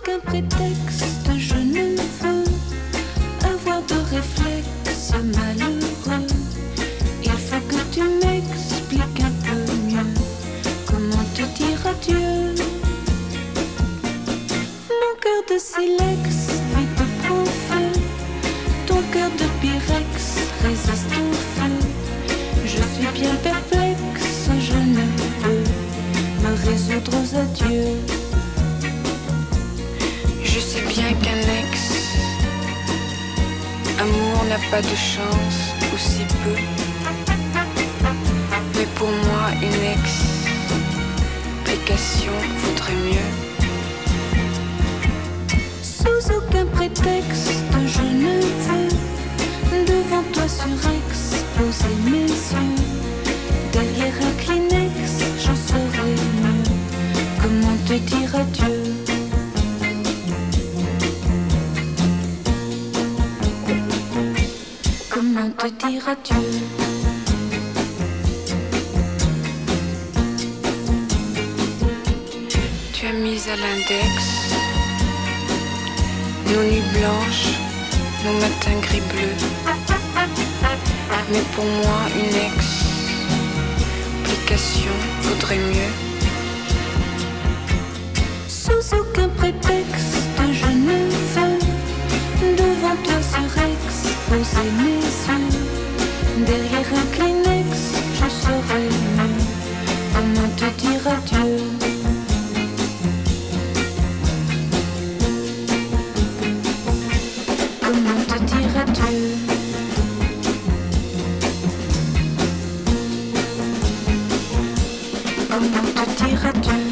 aucun prétexte, je ne veux avoir de réflexe malheureux. Il faut que tu m'expliques un peu mieux comment te dire adieu. Mon cœur de silex vite prend feu, ton cœur de pyrex résiste au feu. Je suis bien perplexe, je ne peux me résoudre aux adieux. Je sais bien qu'un ex-amour n'a pas de chance, ou si peu. Mais pour moi, une explication vaudrait mieux. Sous aucun prétexte, je ne veux devant toi surex poser mes yeux. Derrière un Kleenex, j'en saurais mieux comment te dire adieu. Comment te dire adieu. Tu as mis à l'index nos nuits blanches, nos matins gris-bleus. Mais pour moi, une explication vaudrait mieux. Sous aucun prétexte, je ne veux devant toi surex poser mes yeux. Derrière un Kleenex, je saurais mieux comment te dire adieu. Comment te dire adieu. Comment te dire adieu.